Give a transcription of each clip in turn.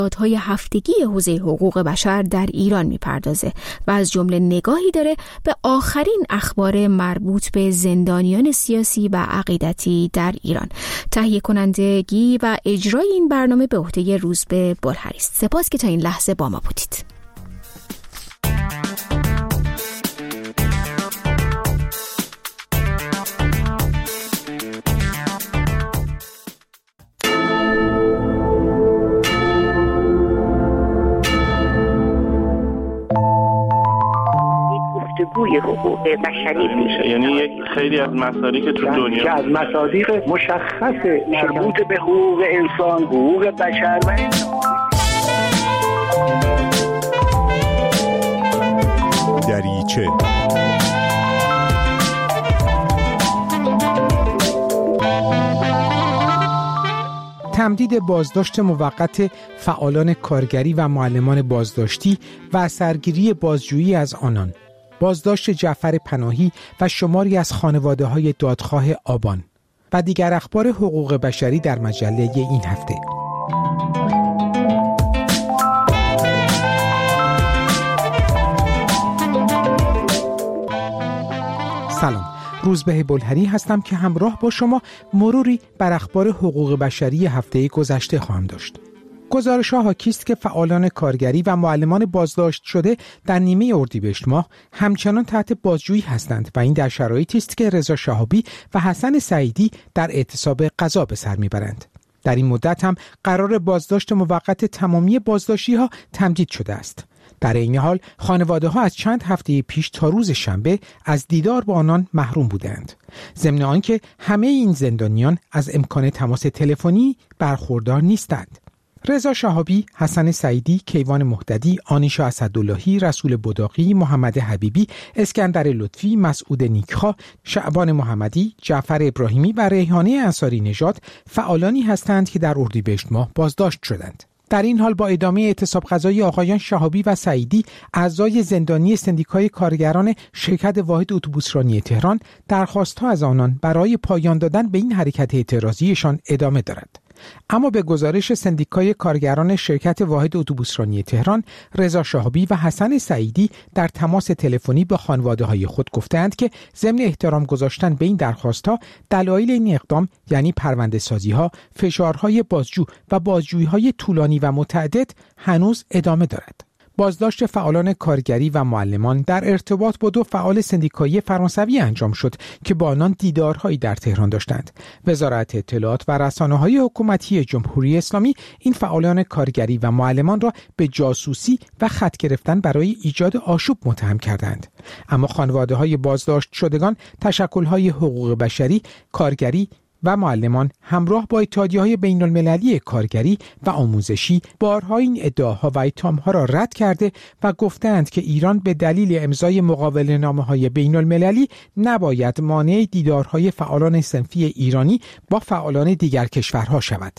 های هفتگی حوزه حقوق بشر در ایران میپردازه و از جمله نگاهی داره به آخرین اخبار مربوط به زندانیان سیاسی و عقیدتی در ایران. تهیه کنندگی و اجرای این برنامه به عهده روزبه بلهری است. سپاس که تا این لحظه با ما بودید. گوی حقوق بشری میشه، یعنی یک خیلی از مصادیق که تو دنیا که از مصادیق مشخص مربوط به حقوق انسان، حقوق بشر و دریچه. تمدید بازداشت موقت فعالان کارگری و معلمان بازداشتی و سرگیری بازجویی از آنان، بازداشت جعفر پناهی و شماری از خانواده‌های دادخواه آبان و دیگر اخبار حقوق بشری در مجله این هفته. سلام، روزبه بلهری هستم که همراه با شما مروری بر اخبار حقوق بشری هفته گذشته خواهم داشت. گزارش‌ها حاکی است که فعالان کارگری و معلمان بازداشت شده در نیمه اردیبهشت ماه همچنان تحت بازجویی هستند و این در شرایطی است که رضا شهابی و حسن سعیدی در اعتصاب قضا به سر میبرند. در این مدت هم قرار بازداشت موقت تمامی بازداشتی‌ها تمدید شده است. در این حال خانواده‌ها از چند هفته پیش تا روز شنبه از دیدار با آنان محروم بودند. ضمن آنکه همه این زندانیان از امکان تماس تلفنی برخوردار نیستند. رضا شهابی، حسن سعیدی، کیوان مهددی، آنیشا اسداللهی، رسول بداقی، محمد حبیبی، اسکندر لطفی، مسعود نیکخواه، شعبان محمدی، جعفر ابراهیمی و ریحانه انصاری نژاد فعالانی هستند که در اردیبهشت ماه بازداشت شدند. در این حال با ادامه اعتصاب قضایی آقایان شهابی و سعیدی، اعضای زندانی سندیکای کارگران شرکت واحد اتوبوسرانی تهران درخواست‌ها از آنان برای پایان دادن به این حرکت اعتراضیشان ادامه دارد. اما به گزارش سندیکای کارگران شرکت واحد اتوبوسرانی تهران، رضا شهابی و حسن سعیدی در تماس تلفنی با خانواده‌های خود گفتند که ضمن احترام گذاشتن به این درخواست‌ها، دلایل این اقدام یعنی پرونده‌سازی‌ها، فشارهای بازجو و بازجویی‌های طولانی و متعدد هنوز ادامه دارد. بازداشت فعالان کارگری و معلمان در ارتباط با دو فعال سندیکایی فرانسوی انجام شد که با آنان دیدارهایی در تهران داشتند. وزارت اطلاعات و رسانه‌های حکومتی جمهوری اسلامی این فعالان کارگری و معلمان را به جاسوسی و خط گرفتن برای ایجاد آشوب متهم کردند. اما خانواده‌های بازداشت شدگان تشکل‌های حقوق بشری، کارگری و معلمان همراه با اتحادیه‌های بین‌المللی کارگری و آموزشی بارها این ادعاها و اتهام‌ها را رد کرده و گفتند که ایران به دلیل امضای مقاوله‌نامه‌های بین‌المللی نباید مانع دیدارهای فعالان صنفی ایرانی با فعالان دیگر کشورها شود.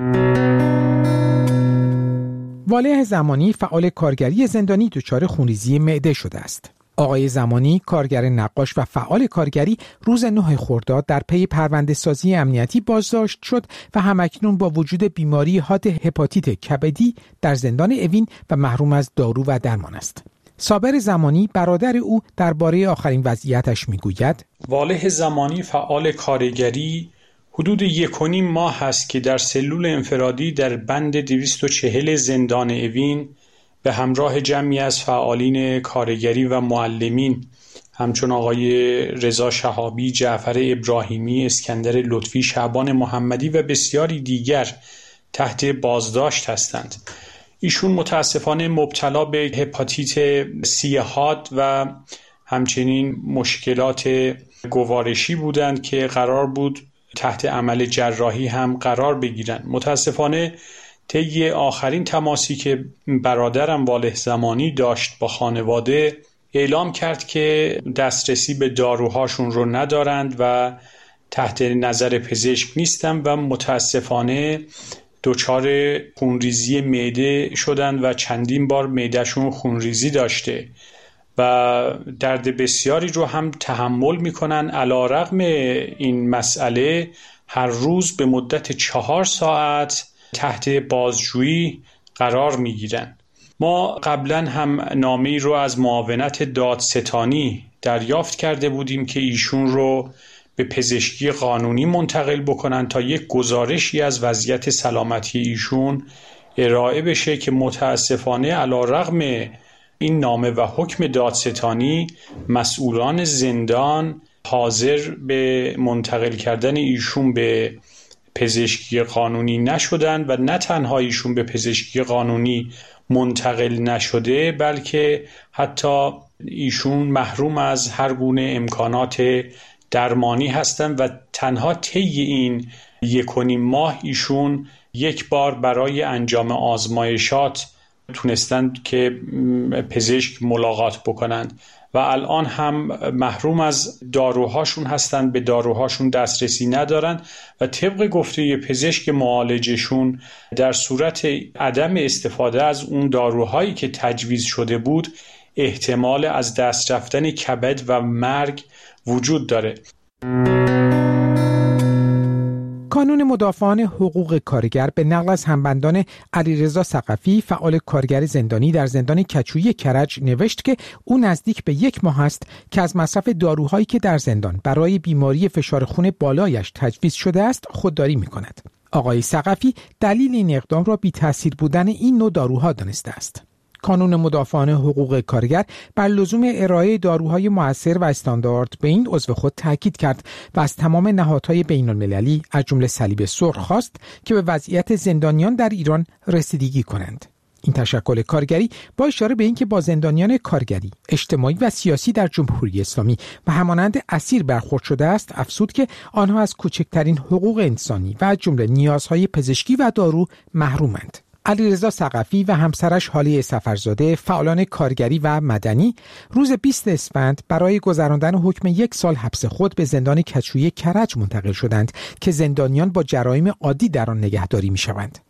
والح زمانی، فعال کارگری زندانی، دچار خونریزی معده شده است. آقای زمانی، کارگر نقاش و فعال کارگری، روز 9 خرداد در پی پرونده‌سازی امنیتی بازداشت شد و همکنون با وجود بیماری حاد هپاتیت کبدی در زندان اوین و محروم از دارو و درمان است. صابر زمانی، برادر او، درباره آخرین وضعیتش میگوید: والح زمانی، فعال کارگری، حدود 1.5 ماه است که در سلول انفرادی در بند 240 زندان اوین به همراه جمعی از فعالین کارگری و معلمین همچون آقای رضا شهابی، جعفر ابراهیمی، اسکندر لطفی، شعبان محمدی و بسیاری دیگر تحت بازداشت هستند. ایشون متاسفانه مبتلا به هپاتیت سی حاد و همچنین مشکلات گوارشی بودند که قرار بود تحت عمل جراحی هم قرار بگیرند. متاسفانه طی آخرین تماسی که برادرم والح زمانی داشت با خانواده، اعلام کرد که دسترسی به داروهاشون رو ندارند و تحت نظر پزشک نیستن و متاسفانه دچار خونریزی معده شدن و چندین بار معدهشون خونریزی داشته و درد بسیاری رو هم تحمل میکنن. علیرغم این مسئله هر روز به مدت 4 ساعت تحت بازجویی قرار میگیرن. ما قبلا هم نامه‌ای رو از معاونت دادستانی دریافت کرده بودیم که ایشون رو به پزشکی قانونی منتقل بکنن تا یک گزارشی از وضعیت سلامتی ایشون ارائه بشه که متاسفانه علی‌رغم این نامه و حکم دادستانی مسئولان زندان حاضر به منتقل کردن ایشون به پزشکی قانونی نشدن و نه تنها ایشون به پزشکی قانونی منتقل نشده بلکه حتی ایشون محروم از هر گونه امکانات درمانی هستند و تنها طی این 1.5 ماه ایشون یک بار برای انجام آزمایشات تونستند که پزشک ملاقات بکنند و الان هم محروم از داروهاشون هستند، به داروهاشون دسترسی ندارن و طبق گفته پزشک معالجشون در صورت عدم استفاده از اون داروهایی که تجویز شده بود احتمال از دست رفتن کبد و مرگ وجود داره. کانون مدافعان حقوق کارگر به نقل از همبندان علیرضا ثقفی فعال کارگر زندانی در زندان کچویی کرج نوشت که او نزدیک به 1 ماه است که از مصرف داروهایی که در زندان برای بیماری فشار خون بالایش تجویز شده است خودداری می‌کند. آقای ثقفی دلیل این اقدام را بی تأثیر بودن این نوع داروها دانسته است. کانون مدافعان حقوق کارگر بر لزوم ارائه داروهای مؤثر و استاندارد به این عضو خود تاکید کرد و از تمام نهادهای بین‌المللی از جمله صلیب سرخ خواست که به وضعیت زندانیان در ایران رسیدگی کنند. این تشکل کارگری با اشاره به اینکه با زندانیان کارگری، اجتماعی و سیاسی در جمهوری اسلامی و همانند اسیر برخورد شده است، افزود که آنها از کوچکترین حقوق انسانی و از جمله نیازهای پزشکی و دارو محرومند. علیرضا ثقفی و همسرش هاله سفرزاده، فعالان کارگری و مدنی، روز 20 اسفند برای گذراندن حکم 1 سال حبس خود به زندان کچویی کرج منتقل شدند که زندانیان با جرایم عادی در آن نگهداری می‌شوند.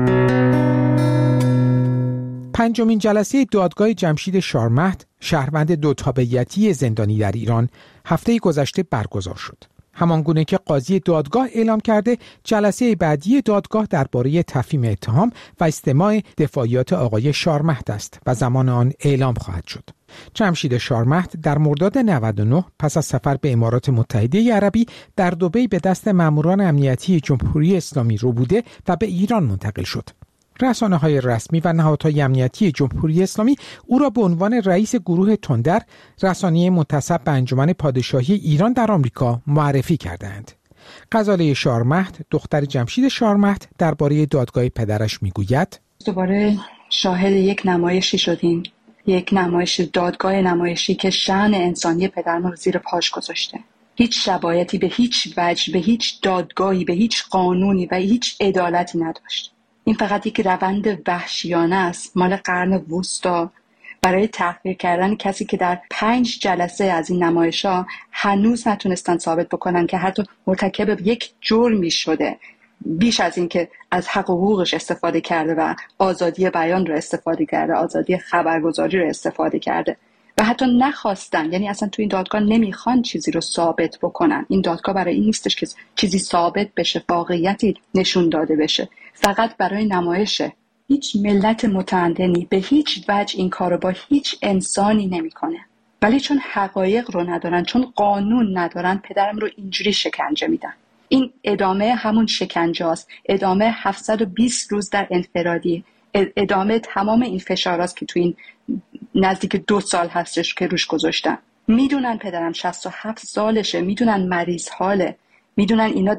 5مین جلسه دادگاه جمشید شارمهد، شهروند 2 تابعیتی زندانی در ایران، هفته گذشته برگزار شد. همانگونه که قاضی دادگاه اعلام کرده، جلسه بعدی دادگاه درباره تفهیم اتهام و استماع دفاعیات آقای شارمهد است و زمان آن اعلام خواهد شد. جمشید شارمهد در مرداد 99 پس از سفر به امارات متحده عربی در دبی به دست ماموران امنیتی جمهوری اسلامی رو بوده و به ایران منتقل شد. رسانه‌های رسمی و نهادهای امنیتی جمهوری اسلامی او را به عنوان رئیس گروه تندر، رسانه منتسب به انجمن پادشاهی ایران در آمریکا، معرفی کردند. غزاله شارمهد، دختر جمشید شارمهد، درباره دادگاه پدرش میگوید: دوباره شاهد یک نمایشی شدیم، یک نمایش دادگاه نمایشی که شأن انسانی پدرم رو زیر پاش گذاشته. هیچ شباهتی به هیچ وجه، به هیچ دادگاهی، به هیچ قانونی و هیچ عدالتی نداشت. این فقط یک روند وحشیانه است مال قرن وسطا برای تحقیر کردن کسی که در 5 جلسه از این نمایش‌ها هنوز نتونستن ثابت بکنن که حتی مرتکب یک جرمی شده، بیش از این که از حق و حقوقش استفاده کرده و آزادی بیان رو استفاده کرده، آزادی خبرگزاری رو استفاده کرده و حتی نخواستن، یعنی اصلا تو این دادگاه نمیخوان چیزی رو ثابت بکنن. این دادگاه برای این نیستش که چیزی ثابت بشه، واقعیتی نشون داده بشه، فقط برای نمایشه. هیچ ملت متمدنی به هیچ وجه این کارو با هیچ انسانی نمیکنه، ولی چون حقایق رو ندارن، چون قانون ندارن، پدرم رو اینجوری شکنجه میدن. این ادامه همون شکنجه است، ادامه 720 روز در انفرادی، ادامه تمام این فشاراست که تو این نزدیک 2 سال هستش که روش گذاشتن. میدونن پدرم 67 سالشه، میدونن مریض حاله، میدونن اینا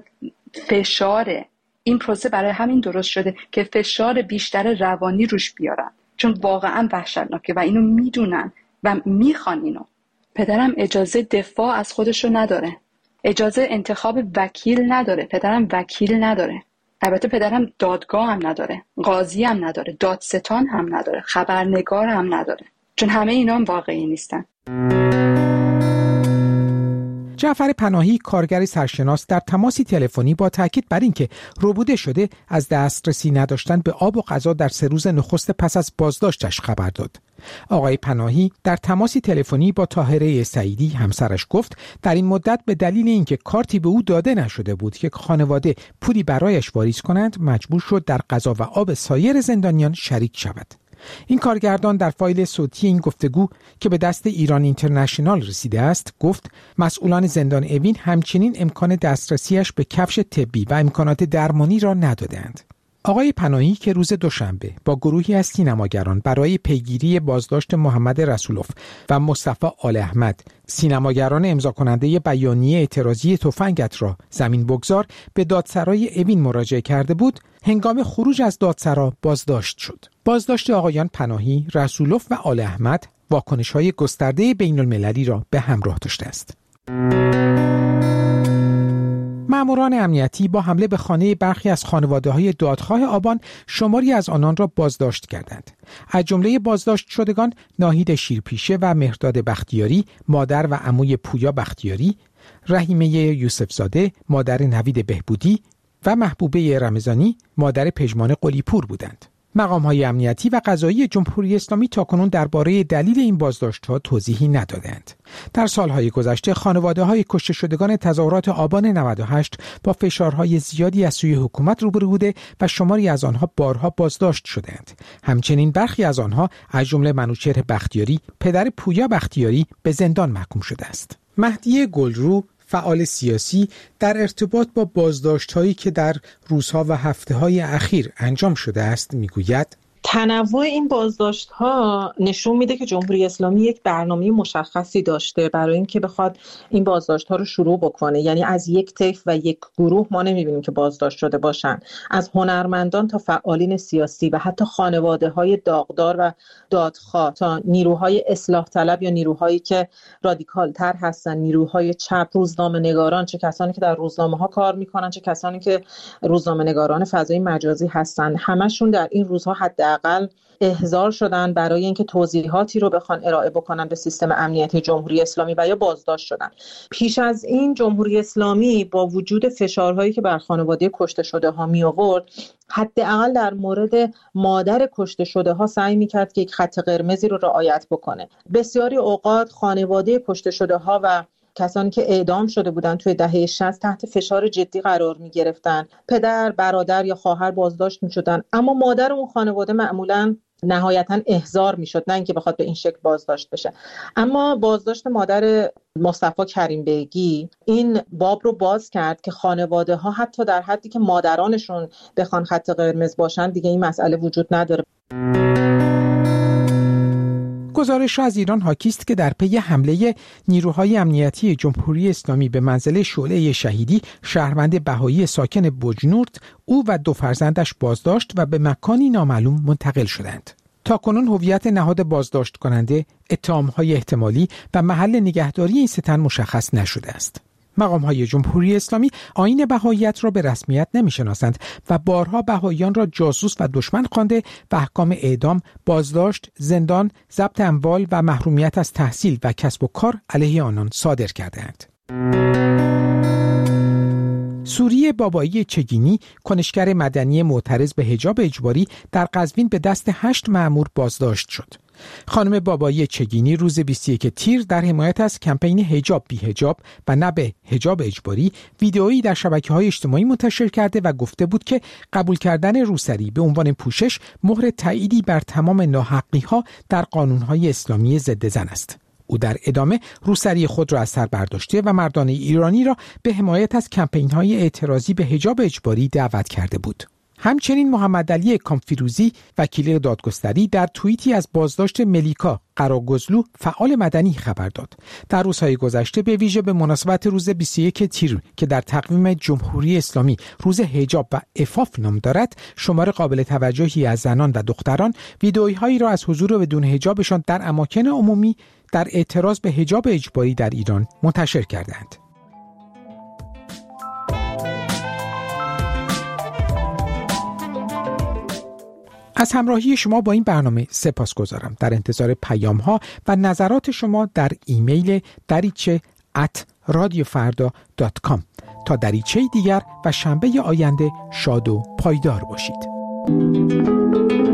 فشاره. این پروسه برای همین درست شده که فشار بیشتر روانی روش بیارن، چون واقعا وحشتناکه و اینو میدونن و میخوان اینو. پدرم اجازه دفاع از خودشو نداره، اجازه انتخاب وکیل نداره، پدرم وکیل نداره. البته پدرم دادگاه هم نداره، قاضی هم نداره، دادستان هم نداره، خبرنگار هم نداره، چون همه اینا هم واقعی نیستن. جعفر پناهی کارگر سرشناس در تماسی تلفنی با تاکید بر اینکه ربوده شده از دسترسی نداشتن به آب و غذا در 3 روز نخست پس از بازداشتش خبر داد. آقای پناهی در تماسی تلفنی با طاهره سعیدی همسرش گفت در این مدت به دلیل اینکه کارتی به او داده نشده بود که خانواده پولی برایش واریز کنند مجبور شد در غذا و آب سایر زندانیان شریک شود. این کارگردان در فایل صوتی این گفتگو که به دست ایران اینترنشنال رسیده است گفت مسئولان زندان اوین همچنین امکان دسترسیش به کفش طبی و امکانات درمانی را ندادند. آقای پناهی که روز دوشنبه با گروهی از سینماگران برای پیگیری بازداشت محمد رسولوف و مصطفی آل احمد، سینماگران امضا کننده بیانیه اعتراضی تفنگت را زمین بگذار، به دادسرای اوین مراجعه کرده بود، هنگام خروج از دادسرا بازداشت شد. بازداشت آقایان پناهی، رسولوف و آل احمد واکنش‌های گسترده بین‌المللی را به همراه داشته است. ماموران امنیتی با حمله به خانه برخی از خانواده‌های دادخواه آبان شماری از آنان را بازداشت کردند. از جمله بازداشت شدگان ناهید شیرپیشه و مهرداد بختیاری، مادر و عموی پویا بختیاری، رحیمه یوسفزاده، مادر نوید بهبودی و محبوبه رمضانی، مادر پژمان قلی‌پور بودند. مقام‌های امنیتی و قضایی جمهوری اسلامی تاکنون درباره دلیل این بازداشت‌ها توضیحی ندادند. در سالهای گذشته خانواده‌های کشته شدگان تظاهرات آبان 98 با فشارهای زیادی از سوی حکومت روبرو بوده و شماری از آنها بارها بازداشت شدند. همچنین برخی از آنها از جمله منوچهر بختیاری، پدر پویا بختیاری، به زندان محکوم شده است. مهدی گلرو، فعال سیاسی، در ارتباط با بازداشت‌هایی که در روزها و هفته‌های اخیر انجام شده است میگوید تنوع این بازداشت‌ها نشون میده که جمهوری اسلامی یک برنامه مشخصی داشته برای اینکه بخواد این بازداشت‌ها رو شروع بکنه. یعنی از یک طیف و یک گروه ما نمی‌بینیم که بازداشت شده باشن، از هنرمندان تا فعالین سیاسی و حتی خانواده‌های داغدار و دادخواه تا نیروهای اصلاح طلب یا نیروهایی که رادیکال‌تر هستن، نیروهای چپ، روزنامه‌نگاران، چه کسانی که در روزنامه‌ها کار می‌کنن، چه کسانی که روزنامه‌نگاران فضای مجازی هستن، همشون در این روزها حداقل احضار شدن برای اینکه توضیحاتی رو بخوان ارائه بکنن به سیستم امنیتی جمهوری اسلامی و یا بازداشت شدن. پیش از این جمهوری اسلامی با وجود فشارهایی که بر خانواده کشته شده ها می آورد، حداقل در مورد مادر کشته شده ها سعی میکرد که یک خط قرمزی رو رعایت بکنه. بسیاری اوقات خانواده کشته شده ها و کسانی که اعدام شده بودن توی دهه 60 تحت فشار جدی قرار می گرفتن. پدر، برادر یا خواهر بازداشت می شدن، اما مادر اون خانواده معمولاً نهایتاً احضار می شد، نه اینکه بخواد به این شکل بازداشت بشه. اما بازداشت مادر مصطفی کریم بیگی این باب رو باز کرد که خانواده ها حتی در حدی که مادرانشون بخوان خط قرمز باشن دیگه این مسئله وجود نداره. گزارش از ایران حاکی است که در پی حمله نیروهای امنیتی جمهوری اسلامی به منزل شعله شهیدی شهروند بهایی ساکن بجنورد، او و 2 فرزندش بازداشت و به مکانی نامعلوم منتقل شدند. تاکنون هویت نهاد بازداشت کننده، اتهام‌های احتمالی و محل نگهداری این 3 تن مشخص نشده است. مقام‌های جمهوری اسلامی آیین بهائیت را به رسمیت نمی‌شناسند و بارها بهائیان را جاسوس و دشمن خوانده و احکام اعدام، بازداشت، زندان، ضبط اموال و محرومیت از تحصیل و کسب و کار علیه آنان صادر کرده‌اند. سوری بابایی چگینی، کنشگر مدنی معترض به حجاب اجباری، در قزوین به دست 8 مأمور بازداشت شد. خانم بابایی چگینی روز 21 تیر در حمایت از کمپین حجاب بی حجاب و نه به حجاب اجباری ویدئویی در شبکه‌های اجتماعی منتشر کرده و گفته بود که قبول کردن روسری به عنوان پوشش مهر تأییدی بر تمام ناحقی‌ها در قانون‌های اسلامی ضد زن است. او در ادامه روسری خود را از سر برداشته و مردان ایرانی را به حمایت از کمپین‌های اعتراضی به حجاب اجباری دعوت کرده بود. همچنین محمد علی کامفیروزی، وکیل دادگستری، در توییتی از بازداشت ملیکا قراگزلو، فعال مدنی، خبر داد. در روزهای گذشته به ویژه به مناسبت روز 21 تیر که در تقویم جمهوری اسلامی روز حجاب و عفاف نام دارد، شمار قابل توجهی از زنان و دختران ویدئویی را از حضور بدون حجابشان در اماکن عمومی در اعتراض به حجاب اجباری در ایران منتشر کردند. از همراهی شما با این برنامه سپاسگزارم. در انتظار پیام‌ها و نظرات شما در ایمیل dariche@radioclb.org radiofrda.com. تا دریچه دیگر و شنبه آینده شاد و پایدار باشید.